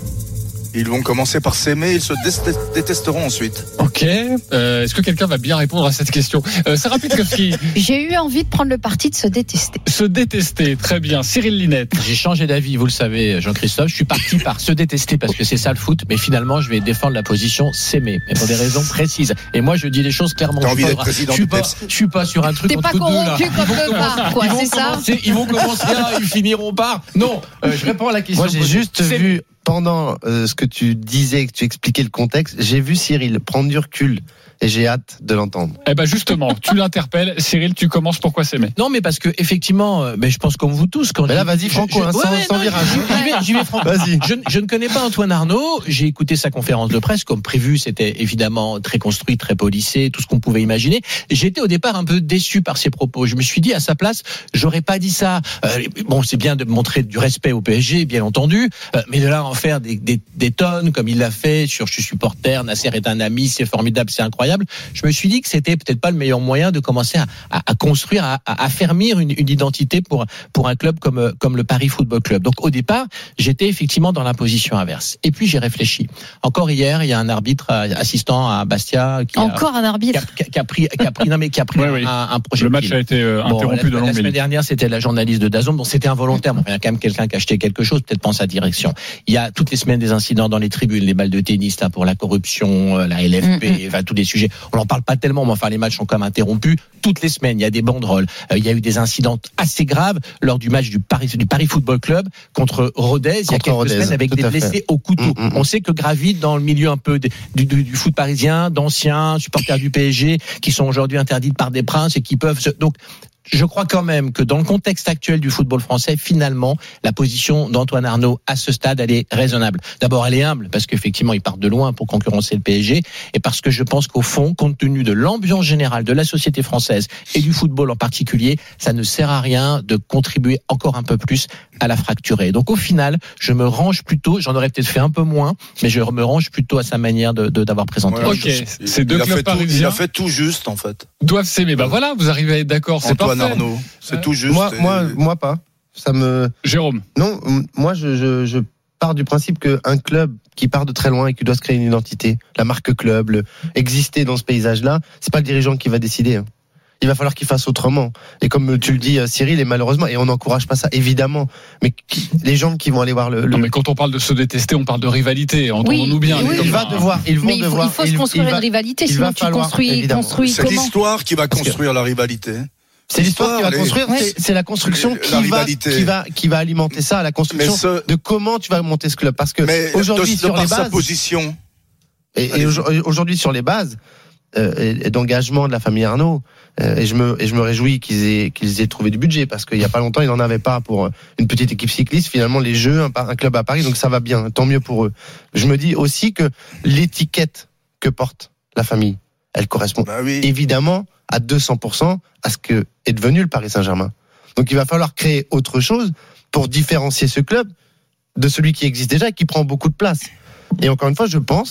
Ils vont commencer par s'aimer, ils se détesteront ensuite. Ok. Euh, est-ce que quelqu'un va bien répondre à cette question ? euh, Sarah Pitkowski. J'ai eu envie de prendre le parti de se détester. Se détester, très bien. Cyril Linette. J'ai changé d'avis, vous le savez, Jean-Christophe. Je suis parti par se détester parce que c'est ça le foot, mais finalement, je vais défendre la position s'aimer, mais pour des raisons précises. Et moi, je dis les choses clairement. T'as envie je d'être président je suis du pas, Pepsi. je suis pas sur un truc T'es entre pas deux là. corrompu comme le bar, quoi, ils vont c'est ça commencer, ils vont commencer là, ils finiront par. Non, euh, je réponds à la question. Moi, j'ai juste C'est- vu, pendant euh, ce que tu disais, que tu expliquais le contexte, j'ai vu Cyril prendre du recul et j'ai hâte de l'entendre. Eh ben justement, tu l'interpelles. Cyril, tu commences pourquoi s'aimer ? Non, mais parce que effectivement, euh, mais je pense comme vous tous. Quand Mais là, je- vas-y, je- Franco, je- hein, ouais, sans- ouais, sans non, virage. j'y- J'y vais, j'y vais, Franco. Vas-y. Je, je ne connais pas Antoine Arnaud. J'ai écouté sa conférence de presse comme prévu. C'était évidemment très construit, très policé, tout ce qu'on pouvait imaginer. J'étais au départ un peu déçu par ses propos. Je me suis dit à sa place, j'aurais pas dit ça. Euh, bon, c'est bien de montrer du respect au P S G, bien entendu, euh, mais de là en faire des, des, des tonnes comme il l'a fait sur je suis supporter, Nasser est un ami, c'est formidable, c'est incroyable. Je me suis dit que c'était peut-être pas le meilleur moyen de commencer à, à, à construire, à, à affermir une, une identité pour pour un club comme comme le Paris Football Club. Donc au départ, j'étais effectivement dans la position inverse. Et puis j'ai réfléchi. Encore hier, il y a un arbitre assistant à Bastia qui Encore a, un arbitre. qui a, qui a pris qui a pris non mais qui a pris Oui, un, oui. un projet. Le match a été euh, interrompu la, de la longue semaine minute. dernière, c'était la journaliste de DAZN. Bon, c'était involontaire, mais il y a quand même quelqu'un qui a acheté quelque chose, peut-être pense à direction. Il y a toutes les semaines des incidents dans les tribunes, les balles de tennis là pour la corruption, la L F P, mm-hmm. enfin tous les sujets. On n'en parle pas tellement, mais enfin les matchs sont quand même interrompus toutes les semaines. Il y a des banderoles. Euh, il y a eu des incidents assez graves lors du match du Paris du Paris Football Club contre Rodez. Il y a quelques Rodez, semaines avec tout des à fait. blessés au couteau. Mm-hmm. On sait que gravitent dans le milieu un peu du, du, du foot parisien, d'anciens supporters du P S G qui sont aujourd'hui interdits par des princes et qui peuvent se... donc je crois quand même que dans le contexte actuel du football français, finalement, la position d'Antoine Arnaud à ce stade, elle est raisonnable. D'abord, elle est humble parce qu'effectivement, il part de loin pour concurrencer le P S G et parce que je pense qu'au fond, compte tenu de l'ambiance générale de la société française et du football en particulier, ça ne sert à rien de contribuer encore un peu plus à la fracturer. Donc au final, je me range plutôt, j'en aurais peut-être fait un peu moins, mais je me range plutôt à sa manière de, de d'avoir présenté. Ouais, Ok, je- c'est deux il a clubs fait tout- parisiens. Il a fait tout juste, en fait. Doivent s'aimer. Bah voilà, vous arrivez à être d'accord. C'est Antoine parfait. Arnaud, c'est Ouais. tout juste. Moi, et- moi, moi pas. Ça me. Jérôme. Non, m- moi, je, je, je pars du principe qu'un club qui part de très loin et qui doit se créer une identité, la marque club, le, exister dans ce paysage-là, c'est pas le dirigeant qui va décider. hein. Il va falloir qu'il fasse autrement. Et comme tu le dis, Cyril, et malheureusement, et on n'encourage pas ça, évidemment, mais qui- les gens qui vont aller voir le. le- Non, mais quand on parle de se détester, on parle de rivalité. Entendons-nous bien. oui, les il va copains. devoir, ils vont Mais il faut, devoir. il faut se il- construire il va- une rivalité, il sinon va tu falloir, construis, évidemment. construis C'est comment l'histoire qui va Parce que- construire la rivalité. C'est l'histoire qui va les- construire, Ouais. c'est- c'est la construction La qui va, rivalité. qui va, qui va alimenter ça, la construction Mais ce- de comment tu vas monter ce club. Parce que Mais aujourd'hui, de, de sur par les sa bases, position, et, et Allez-y. aujourd- aujourd'hui sur les bases euh, et, et d'engagement de la famille Arnaud, euh, et je me, et je me réjouis qu'ils aient, qu'ils aient trouvé du budget parce qu'il y a pas longtemps, ils n'en avaient pas pour euh, une petite équipe cycliste. Finalement, les Jeux, un, par- un club à Paris, donc ça va bien, tant mieux pour eux. Je me dis aussi que l'étiquette que porte la famille, elle correspond bah oui. évidemment à deux cents pour cent à ce que est devenu le Paris Saint-Germain. Donc il va falloir créer autre chose pour différencier ce club de celui qui existe déjà et qui prend beaucoup de place. Et encore une fois, je pense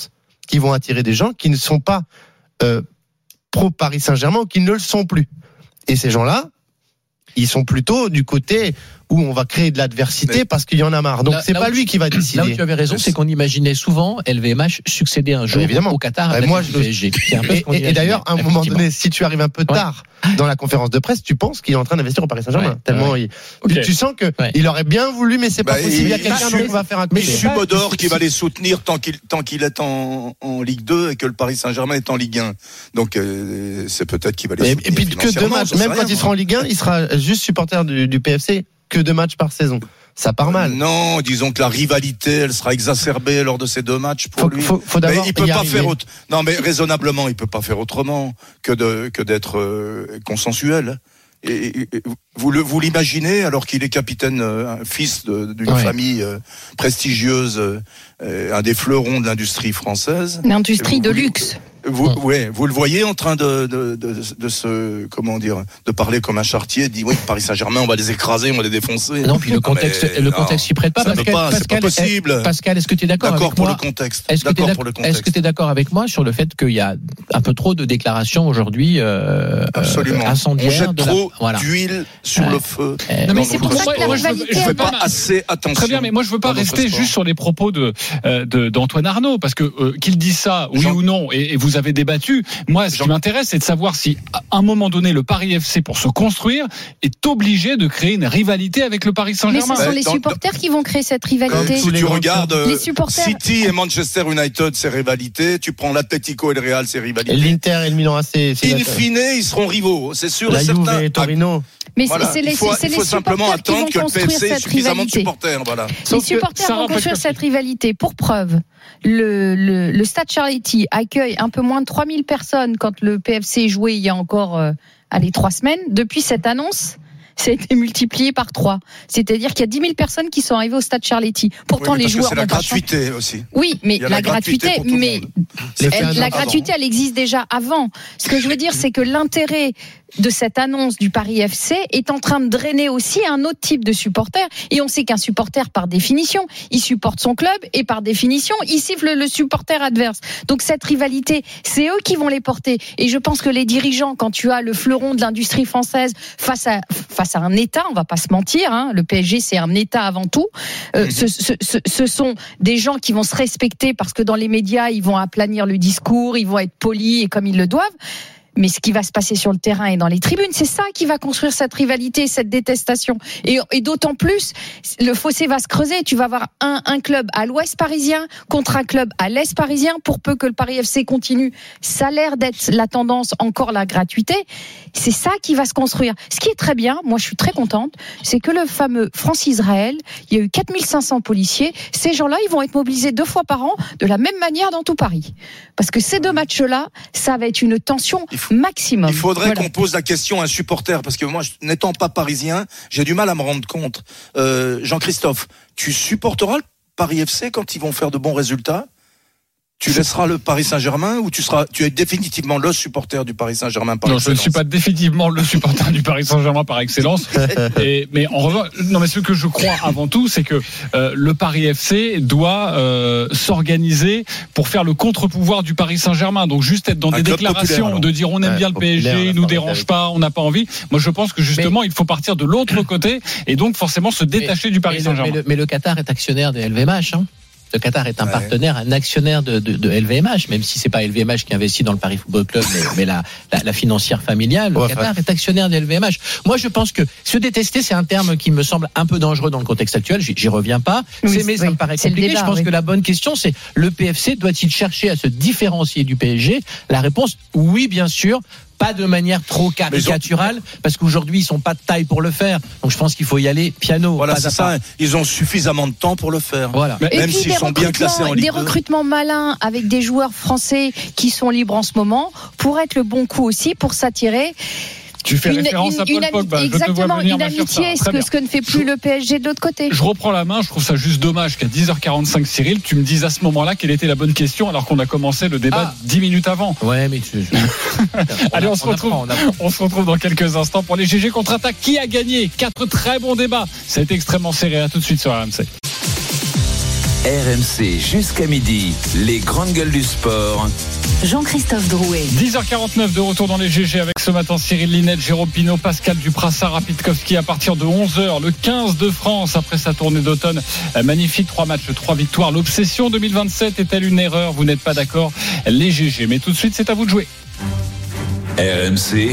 qui vont attirer des gens qui ne sont pas euh, pro Paris Saint-Germain ou qui ne le sont plus. Et ces gens-là, ils sont plutôt du côté où on va créer de l'adversité mais parce qu'il y en a marre. Donc là, c'est là pas lui tu, qui va décider. Là où tu avais raison, c'est qu'on imaginait souvent L V M H succéder un jour évidemment. au Qatar à bah, moi, je... P S G. Un peu et, et, et d'ailleurs, à un moment donné, si tu arrives un peu tard ouais. dans la conférence de presse, tu penses qu'il est en train d'investir au Paris Saint-Germain. Ouais. Tellement ouais. il, okay. tu sens que ouais. il aurait bien voulu, mais c'est bah, pas possible. Il y a quelqu'un d'autre qui va faire un coup. Mais Subodor qui va les soutenir tant qu'il tant qu'il est en, en Ligue deux et que le Paris Saint-Germain est en Ligue un. Donc euh, c'est peut-être qu'il va les soutenir. Et puis que deux matchs, même quand il sera en Ligue un, il sera juste supporter du P F C. Que deux matchs par saison. Ça part mal. Non, disons que la rivalité, elle sera exacerbée lors de ces deux matchs pour faut, lui. Faut, faut d'abord mais il peut y pas arriver. faire autre. Non, mais raisonnablement, il peut pas faire autrement que de que d'être euh, consensuel. Et, et, et vous le vous l'imaginez alors qu'il est capitaine, euh, un fils de, d'une ouais. famille euh, prestigieuse, euh, un des fleurons de l'industrie française. L'industrie vous, de vous, luxe. Vous, ouais, vous le voyez en train de, de, de, de se, comment dire, de parler comme un charretier, de dire oui, Paris Saint-Germain, on va les écraser, on va les défoncer. Non, puis le contexte, mais, le non, contexte s'y prête pas. Ça Pascal, peut pas, Pascal, c'est pas possible. Pascal, est-ce que tu es d'accord, d'accord avec pour moi le contexte. Est-ce que d'accord tu pour le contexte. Est-ce que tu es d'accord avec moi sur le fait qu'il y a un peu trop de déclarations aujourd'hui euh, Absolument. Euh, incendiaires. On jette de trop la... voilà. d'huile sur euh, le feu. Euh, non, mais c'est pour ça que la rivalité. Je ne fais pas assez attention. Très bien, mais moi je veux pas rester juste sur les propos de, de d'Antoine Arnaud, parce que euh, qu'il dise ça, oui Jean... ou non, et, et vous avez débattu. Moi, ce Jean... qui m'intéresse, c'est de savoir si, à un moment donné, le Paris F C, pour se construire, est obligé de créer une rivalité avec le Paris Saint-Germain. Mais ce sont les supporters qui vont créer cette rivalité. Si tu regardes les supporters... City et Manchester United, c'est rivalité. Tu prends l'Atlético et le Real, c'est rivalité. Et l'Inter et le Milan A C. In fine, ils seront rivaux, c'est sûr et certain. La Juve et Torino. Mais voilà. c'est les, il faut, c'est il les faut simplement attendre que le P F C ait suffisamment de supporters. Voilà. Les supporters vont construire cette rivalité. Pour preuve, le, le, le Stade Charity accueille un peu moins de trois mille personnes quand le P F C jouait il y a encore euh, allez, trois semaines. Depuis cette annonce, ça a été multiplié par trois. C'est-à-dire qu'il y a dix mille personnes qui sont arrivées au Stade Charity. Pourtant, oui, les joueurs. C'est la gratuité aussi. Oui, mais la, la gratuité, gratuité mais elle, la gratuité, elle existe déjà avant. Ce que je veux dire, c'est que l'intérêt de cette annonce du Paris F C est en train de drainer aussi un autre type de supporter. Et on sait qu'un supporter, par définition, il supporte son club et par définition, il siffle le supporter adverse. Donc cette rivalité, c'est eux qui vont les porter. Et je pense que les dirigeants, quand tu as le fleuron de l'industrie française face à face à un État, on va pas se mentir, hein, le P S G c'est un État avant tout. Euh, ce, ce, ce, ce sont des gens qui vont se respecter parce que dans les médias, ils vont aplanir le discours, ils vont être polis et comme ils le doivent. Mais ce qui va se passer sur le terrain et dans les tribunes, c'est ça qui va construire cette rivalité, cette détestation. Et, et d'autant plus, le fossé va se creuser. Tu vas avoir un, un club à l'ouest parisien contre un club à l'est parisien. Pour peu que le Paris F C continue, ça a l'air d'être la tendance, encore la gratuité. C'est ça qui va se construire. Ce qui est très bien, moi je suis très contente, c'est que le fameux France-Israël, il y a eu quatre mille cinq cents policiers. Ces gens-là, ils vont être mobilisés deux fois par an, de la même manière dans tout Paris. Parce que ces deux matchs-là, ça va être une tension maximum. Il faudrait voilà. qu'on pose la question à un supporter, parce que moi, n'étant pas parisien, j'ai du mal à me rendre compte. Euh, Jean-Christophe, tu supporteras le Paris F C quand ils vont faire de bons résultats ? Tu laisseras le Paris Saint-Germain ou tu seras, tu es définitivement le supporter du Paris Saint-Germain par non, excellence? Non, je ne suis pas définitivement le supporter du Paris Saint-Germain par excellence. Et, mais en revanche, non, mais ce que je crois avant tout, c'est que euh, le Paris F C doit euh, s'organiser pour faire le contre-pouvoir du Paris Saint-Germain. Donc juste être dans Un des déclarations de dire on aime ouais, bien le P S G, il nous dérange pas, on n'a pas envie. Moi, je pense que justement, mais, il faut partir de l'autre côté et donc forcément se détacher mais, du Paris Saint-Germain. Mais le, mais le Qatar est actionnaire des L V M H, hein. Le Qatar est un ouais. partenaire, un actionnaire de, de, de L V M H, même si c'est pas L V M H qui investit dans le Paris Football Club, mais, mais la, la, la financière familiale. Le ouais, Qatar ouais. est actionnaire de L V M H. Moi, je pense que se détester, c'est un terme qui me semble un peu dangereux dans le contexte actuel. J'y, j'y reviens pas. Oui, c'est, mais oui, ça me paraît compliqué. Débat, je pense oui. que la bonne question, c'est le P F C doit-il chercher à se différencier du P S G? La réponse, oui, bien sûr. Pas de manière trop caricaturale, parce qu'aujourd'hui ils sont pas de taille pour le faire. Donc je pense qu'il faut y aller piano. Voilà, c'est ça. Ils ont suffisamment de temps pour le faire. Voilà. Et même puis s'ils sont bien classés en Ligue des recrutements malins avec des joueurs français qui sont libres en ce moment pourraient être le bon coup aussi pour s'attirer. Tu fais une, référence une, à Paul une, Pogba. Exactement, une amitié, ce que, ce que ne fait plus je, le P S G de l'autre côté. Je reprends la main, je trouve ça juste dommage qu'à dix heures quarante-cinq, Cyril, tu me dises à ce moment-là quelle était la bonne question alors qu'on a commencé le débat ah. dix minutes avant. Ouais, mais tu... Allez, on, on, se retrouve, apprend, on, on se retrouve dans quelques instants pour les G G contre-attaque. Qui a gagné? Quatre très bons débats. Ça a été extrêmement serré. À tout de suite sur R M C. R M C jusqu'à midi, les grandes gueules du sport. Jean-Christophe Drouet. dix heures quarante-neuf de retour dans les G G avec ce matin Cyril Linette, Jérôme Pinault, Pascal Duprassard, Rapitkowski à partir de onze heures. Le quinze de France après sa tournée d'automne. Magnifique, trois matchs, trois victoires. L'obsession deux mille vingt-sept est-elle une erreur? Vous n'êtes pas d'accord? Les G G. Mais tout de suite, c'est à vous de jouer. R M C.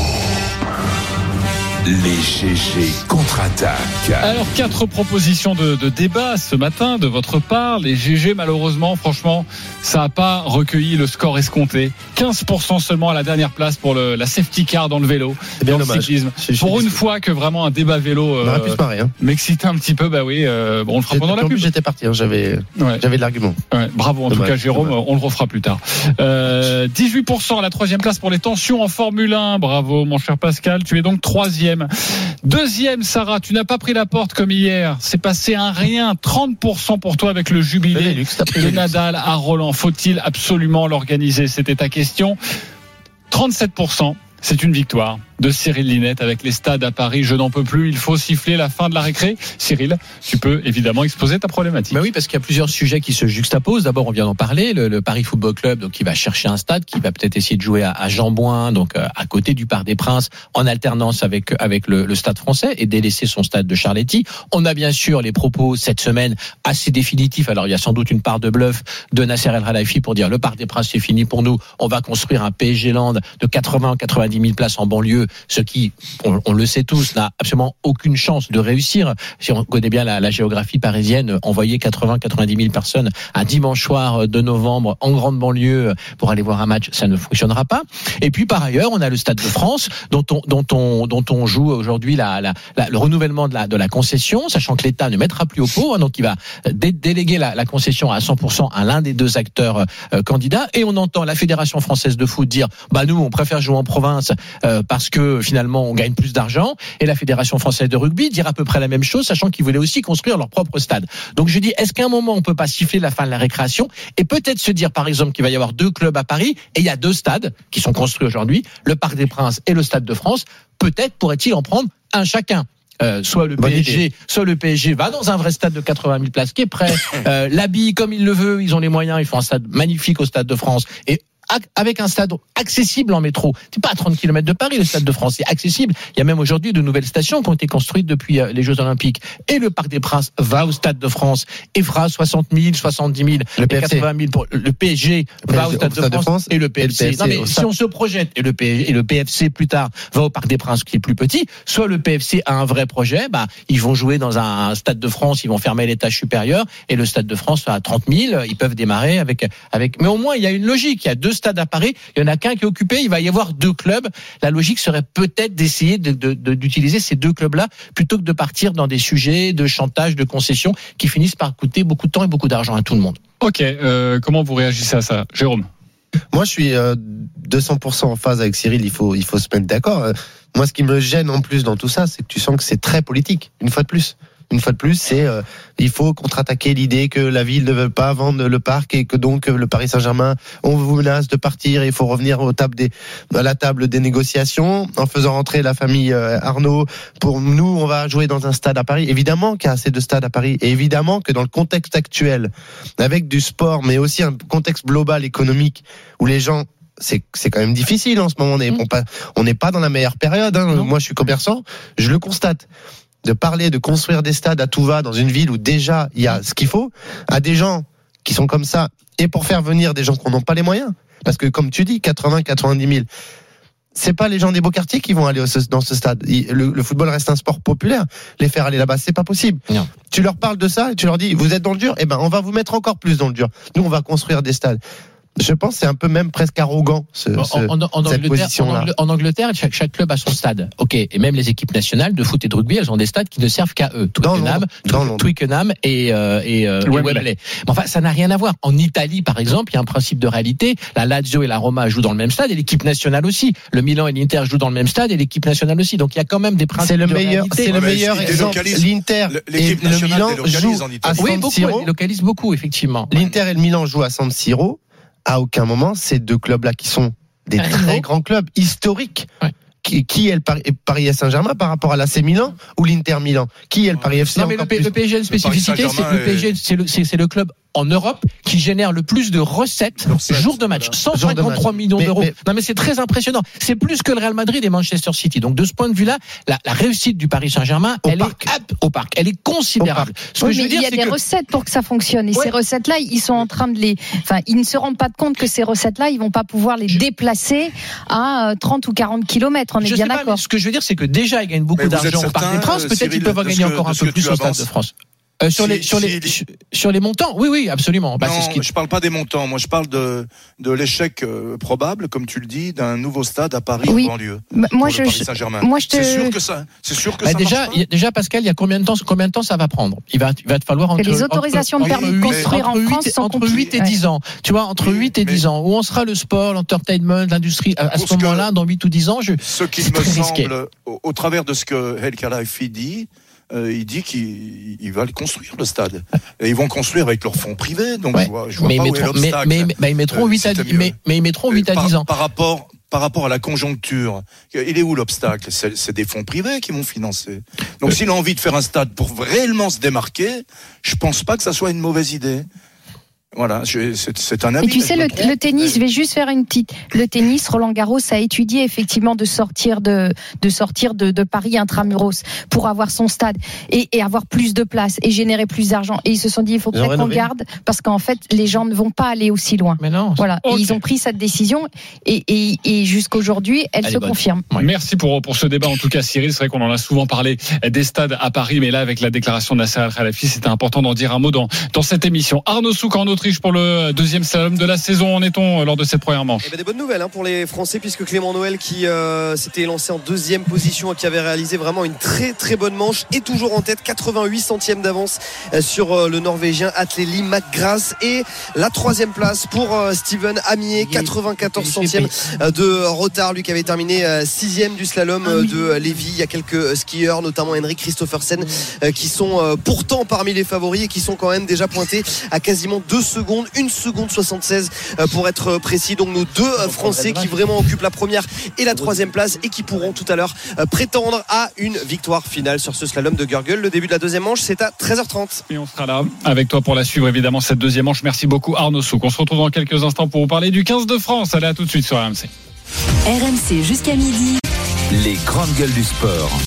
Les G G contre-attaquent. Alors, quatre propositions de, de débat ce matin de votre part. Les G G, malheureusement, franchement, ça n'a pas recueilli le score escompté. quinze pour cent seulement à la dernière place pour le, la safety car dans le vélo, c'est bien dans dommage. le cyclisme. Je, je pour une déçu. fois que vraiment un débat vélo on aurait pu se marrer, hein. m'excitait un petit peu, bah oui, euh, bon, on le fera pendant la pub. J'étais parti, hein, j'avais, ouais. j'avais de l'argument. Ouais, bravo en dommage, tout cas, Jérôme, dommage. On le refera plus tard. Euh, dix-huit pour cent à la troisième place pour les tensions en Formule un. Bravo, mon cher Pascal. Tu es donc troisième. Deuxième, Sarah, tu n'as pas pris la porte comme hier. C'est passé un rien. trente pour cent pour toi avec le jubilé de Nadal à Roland. Faut-il absolument l'organiser? C'était ta question. trente-sept pour cent, c'est une victoire de Cyril Linette avec les stades à Paris. Je n'en peux plus, il faut siffler la fin de la récré. Cyril, tu peux évidemment exposer ta problématique. Ben oui, parce qu'il y a plusieurs sujets qui se juxtaposent. D'abord, on vient d'en parler, le, le Paris Football Club, donc qui va chercher un stade, qui va peut-être essayer de jouer à, à Jean-Bouin, donc euh, à côté du Parc des Princes, en alternance avec avec le, le Stade Français, et délaisser son stade de Charletti. On a bien sûr les propos cette semaine assez définitifs. Alors il y a sans doute une part de bluff de Nasser El Khelaifi pour dire le Parc des Princes c'est fini pour nous. On va construire un P S G Land de quatre-vingts à quatre-vingt-dix mille places en banlieue, ce qui, on, on le sait tous, n'a absolument aucune chance de réussir. Si on connaît bien la, la géographie parisienne, envoyer quatre-vingts à quatre-vingt-dix mille personnes un dimanche soir de novembre en grande banlieue pour aller voir un match, ça ne fonctionnera pas. Et puis par ailleurs, on a le Stade de France dont on dont on dont on joue aujourd'hui la, la, la le renouvellement de la de la concession, sachant que l'État ne mettra plus au pot, hein, donc il va dé- déléguer la, la concession à cent pour cent à l'un des deux acteurs euh, candidats. Et on entend la Fédération française de foot dire bah nous on préfère jouer en province euh, parce que finalement on gagne plus d'argent, et la Fédération française de rugby dire à peu près la même chose, sachant qu'ils voulaient aussi construire leur propre stade. Donc je dis, est-ce qu'à un moment on peut pas siffler la fin de la récréation et peut-être se dire par exemple qu'il va y avoir deux clubs à Paris et il y a deux stades qui sont construits aujourd'hui, le Parc des Princes et le Stade de France, peut-être pourrait-il en prendre un chacun. Euh, soit le P S G, soit le P S G va dans un vrai stade de quatre-vingt mille places qui est prêt, euh, l'habille comme il le veut, ils ont les moyens, ils font un stade magnifique au Stade de France, et avec un stade accessible en métro. C'est pas à trente kilomètres de Paris, le Stade de France, c'est accessible. Il y a même aujourd'hui de nouvelles stations qui ont été construites depuis les Jeux Olympiques. Et le Parc des Princes va au Stade de France et fera soixante mille, soixante-dix mille, le et quatre-vingt mille pour le P S G le va au Stade, au Stade de, France de France et le P F C. Et le P F C non mais si on se projette et le, P, et le P F C plus tard va au Parc des Princes qui est plus petit, soit le P F C a un vrai projet, bah ils vont jouer dans un Stade de France, ils vont fermer l'étage supérieur et le Stade de France à trente mille, ils peuvent démarrer avec avec. Mais au moins il y a une logique. Il y a deux stades à Paris. Il n'y en a qu'un qui est occupé, il va y avoir deux clubs. La logique serait peut-être d'essayer de, de, de, d'utiliser ces deux clubs-là plutôt que de partir dans des sujets de chantage, de concession qui finissent par coûter beaucoup de temps et beaucoup d'argent à tout le monde. Ok, euh, comment vous réagissez à ça, Jérôme? Moi, je suis euh, deux cents pour cent en phase avec Cyril, il faut, il faut se mettre d'accord. Euh, moi, ce qui me gêne en plus dans tout ça, c'est que tu sens que c'est très politique, une fois de plus. Une fois de plus, c'est euh, il faut contre-attaquer l'idée que la ville ne veut pas vendre le parc et que donc le Paris Saint-Germain, on vous menace de partir. Il faut revenir aux tables des, à la table des négociations en faisant rentrer la famille euh, Arnaud. Pour nous, on va jouer dans un stade à Paris. Évidemment qu'il y a assez de stades à Paris, et évidemment que dans le contexte actuel, avec du sport, mais aussi un contexte global économique où les gens c'est c'est quand même difficile en ce moment. On n'est mmh. pas on n'est pas dans la meilleure période. Hein. Moi, je suis commerçant, je le constate. De parler de construire des stades à tout va dans une ville où déjà il y a ce qu'il faut, à des gens qui sont comme ça, et pour faire venir des gens qui n'ont pas les moyens. Parce que comme tu dis, quatre-vingts à quatre-vingt-dix mille, c'est pas les gens des beaux quartiers qui vont aller dans ce stade. Le, le football reste un sport populaire. Les faire aller là-bas, c'est pas possible. Non. Tu leur parles de ça et tu leur dis, vous êtes dans le dur, eh ben on va vous mettre encore plus dans le dur. Nous, on va construire des stades. Je pense que c'est un peu même presque arrogant ce, en, ce, en, en, cette position-là. En Angleterre, chaque, chaque club a son stade. Ok, et même les équipes nationales de foot et de rugby, elles ont des stades qui ne servent qu'à eux. Twickenham, Twickenham et, euh, et, euh, ouais, et Wembley. Mais enfin, ça n'a rien à voir. En Italie, par exemple, il y a un principe de réalité. La Lazio et la Roma jouent dans le même stade et l'équipe nationale aussi. Le Milan et l'Inter jouent dans le même stade et l'équipe nationale aussi. Donc il y a quand même des principes. C'est le de meilleur, réalité. c'est le meilleur exemple. L'Inter et le Milan jouent à oui, San Siro. Ils localisent beaucoup, effectivement. L'Inter et le Milan jouent à San Siro. À aucun moment, ces deux clubs-là qui sont des très grands clubs historiques, ouais. qui, qui est le Paris, Paris Saint-Germain par rapport à l'A C Milan ou l'Inter Milan? Qui est le Paris F C? Non, mais le, P- le P S G a une spécificité, c'est que le P S G, c'est le, c'est, c'est le club en Europe qui génère le plus de recettes jour de match. cent cinquante-trois millions mais, d'euros. Mais, non, mais c'est très impressionnant. C'est plus que le Real Madrid et Manchester City. Donc, de ce point de vue-là, la, la réussite du Paris Saint-Germain, elle parc. est au parc. Elle est considérable. Ce que oui, je veux mais dire, il y a des que... recettes pour que ça fonctionne. Et ouais. ces recettes-là, ils sont en train de les, enfin, ils ne se rendent pas compte que ces recettes-là, ils vont pas pouvoir les je... déplacer à trente ou quarante kilomètres. On est je bien sais pas, d'accord. Ce que je veux dire, c'est que déjà, ils gagnent beaucoup d'argent au Parc des Princes. Peut-être qu'ils peuvent en gagner encore un peu plus au Stade de France. Euh, sur, si, les, sur, si les, les... sur les montants, oui, oui, absolument. Bah, non, c'est ce qui... je parle pas des montants. Moi, je parle de, de l'échec euh, probable, comme tu le dis, d'un nouveau stade à Paris oui. en banlieue. Bah, moi, je, Paris Saint-Germain. Moi, je te... C'est sûr que ça, c'est sûr que bah, ça déjà, marche y a, déjà, Pascal, il y a combien de temps, combien de temps ça va prendre? Il va, il va te falloir entre, les autorisations entre, de permis de construire en France sont entre huit et dix ans. Tu vois, entre huit et dix ans. Où on sera le sport, l'entertainment, l'industrie, à, à ce moment-là, dans huit ou dix ans, je. Ce qui me semble, au, au travers de ce que El Khelaïfi dit, Euh, il dit qu'il il va le construire le stade. Et ils vont construire avec leurs fonds privés. Donc ouais. je vois, je vois mais, pas ils où mettront, est l'obstacle. Mais, mais, mais ils mettront huit à dix, mais, mais ils mettront huit à dix ans. Par rapport, par rapport à la conjoncture, il est où l'obstacle? c'est, c'est des fonds privés qui vont financer. Donc euh. s'il a envie de faire un stade pour réellement se démarquer, je pense pas que ça soit une mauvaise idée. Voilà, je, c'est, c'est un avis. Et tu sais, le, le tennis, je vais juste faire une petite. Le tennis, Roland Garros a étudié effectivement de sortir de, de sortir de, de Paris intramuros pour avoir son stade et, et avoir plus de place et générer plus d'argent. Et ils se sont dit, il faut peut-être qu'on garde parce qu'en fait, les gens ne vont pas aller aussi loin. Mais non. Voilà. Okay. Et ils ont pris cette décision et, et, et jusqu'aujourd'hui, elle, elle se confirme. Ouais. Merci pour, pour ce débat. En tout cas, Cyril, c'est vrai qu'on en a souvent parlé des stades à Paris, mais là, avec la déclaration de Nasser El Khelaïfi, c'était important d'en dire un mot dans, dans cette émission. Arnaud Souk en Autriche pour le deuxième slalom de la saison. En est-on lors de cette première manche? Eh ben, des bonnes nouvelles hein, pour les Français, puisque Clément Noël qui euh, s'était lancé en deuxième position et qui avait réalisé vraiment une très très bonne manche est toujours en tête, quatre-vingt-huit centièmes d'avance euh, sur euh, le Norvégien Atleli McGrath, et la troisième place pour euh, Steven Amier, quatre-vingt-quatorze centièmes euh, de retard, lui qui avait terminé euh, sixième du slalom euh, de Lévis. Il y a quelques euh, skieurs, notamment Henrik Kristoffersen, euh, qui sont euh, pourtant parmi les favoris et qui sont quand même déjà pointés à quasiment deux secondes, une seconde soixante-seize pour être précis. Donc nos deux Français qui vraiment occupent la première et la troisième place et qui pourront tout à l'heure prétendre à une victoire finale sur ce slalom de Gurgel. Le début de la deuxième manche, c'est à treize heures trente. Et on sera là avec toi pour la suivre évidemment cette deuxième manche. Merci beaucoup Arnaud Souk. On se retrouve dans quelques instants pour vous parler du quinze de France. Allez, à tout de suite sur R M C. R M C jusqu'à midi. Les grandes gueules du sport.